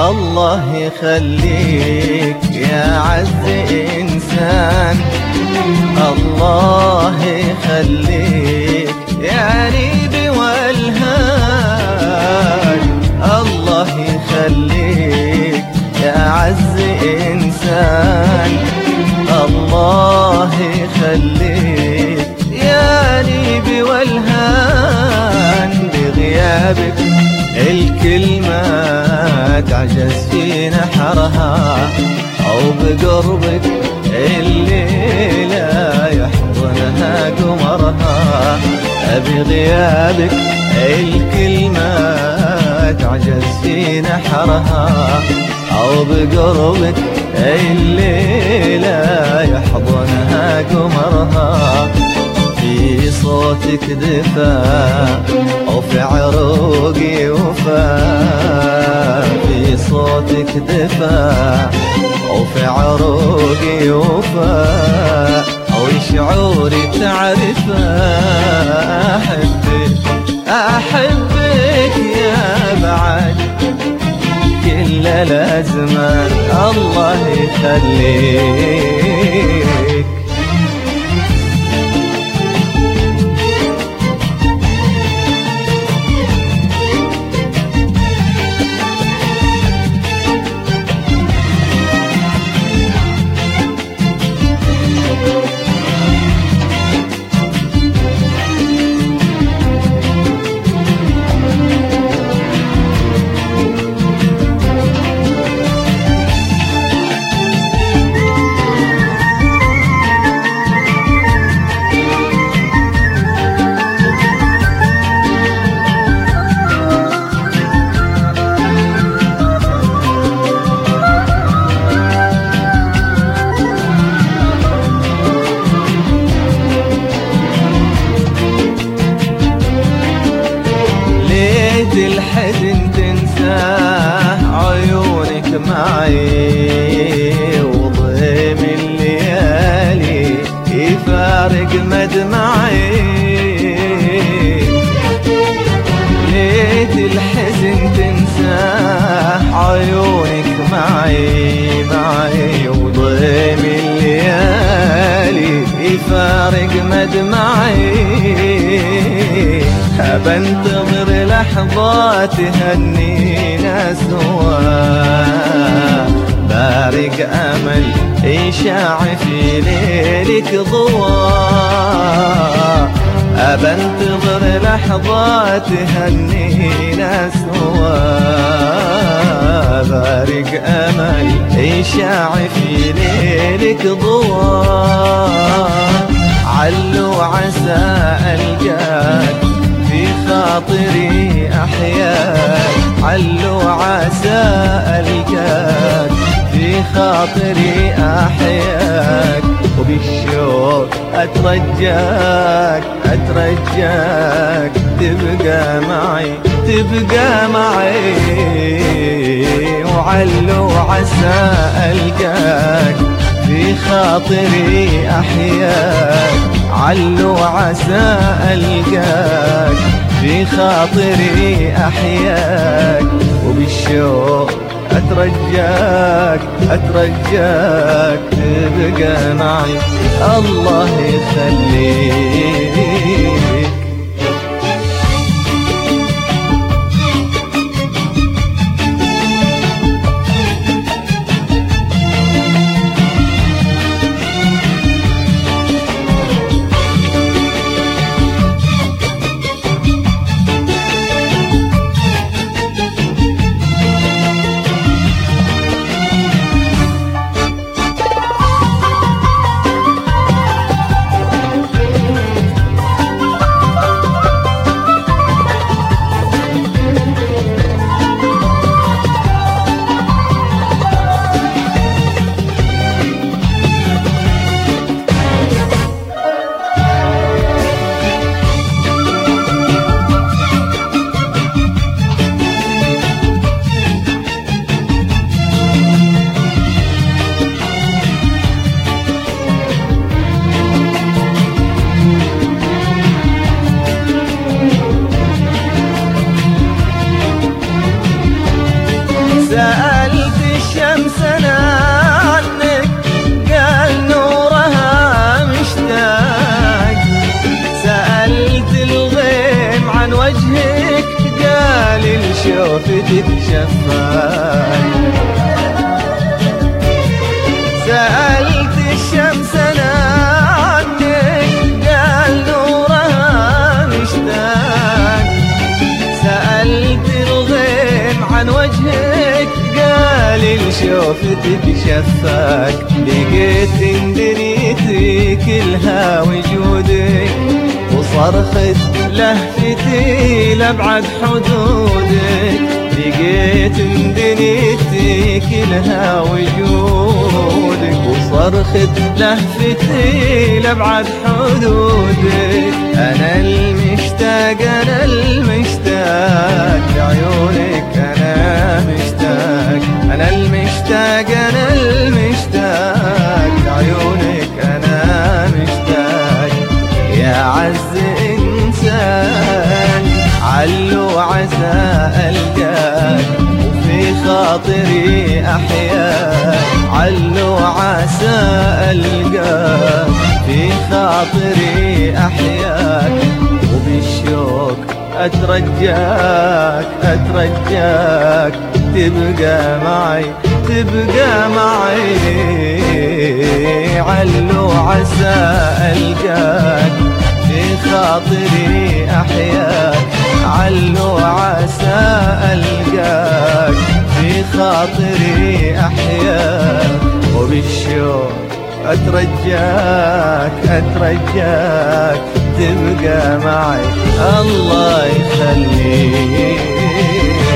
الله يخليك يا عز إنسان، الله يخليك يا ريبي والهان، الله يخليك يا عز إنسان، الله يخليك يا ريبي والهان. بغيابك الكلمة تعجز في نحرها، أو بقربك الليلة يحضنها قمرها. بغيابك الكلمة تعجز في نحرها، أو بقربك الليلة يحضنها قمرها. في صوتك دفاع وفي عروقي وفاء، في صوتك دفاع وفي عروقي وفاء. أو شعوري تعرفه، أحبك أحبك يا بعد كل الأزمان، الله يخليك. الحزن تنساه عيونك معي، وضيم الليالي يفارق مدمعي. ليت الحزن تنساه عيونك معي، وضيم الليالي يفارق مدمعي. بنتظر لحظات هنينا سوا، بارق أمل يشاع في ليلك ضواء. بنتظر لحظات هنينا سوا، بارق أمل يشاع في ليلك ضواء. علو عسى ألقاك في خاطري أحياك، علو عسى ألقاك في خاطري أحياك. وبالشوق أترجاك تبقى معي. وعلو عسى ألقاك في خاطري أحياك، علو عسى ألقاك في خاطري أحياك. وبالشوق أترجاك تبقى معي، الله يخليك. سألت الشمس أنا عنك قال نورها مشتاق، سألت الغيم عن وجهك قال لشوفتك شفاق، سألت الشمس أنا عنك قال نورها مشتاق، سألت الغيم عن وجهك قال لشوفتك شفاك. لقيت ان دنيتي كلها وجودك وصرخت لهفتي لأبعد حدودك، لقيت ان دنيتي كلها وجودك وصرخت لهفتي لأبعد حدودك. أنا المشتاق أنا المشتاق لعيونك، أنا مشتاق أنا المشتاق أنا المشتاق لعيونك، أنا مشتاق يا عز إنسان عل وعسى ألقاك وفي خاطري أحياك، عل وعسى ألقاك في خاطري أحياك، وبالشوق أترجاك أترجاك تبقى معي تبقى معي، عل وعسى ألقاك في خاطري أحياك، عل وعسى ألقاك في خاطري أحياك، وبالشوق أترجاك أترجاك تبقى معي الله يخليك.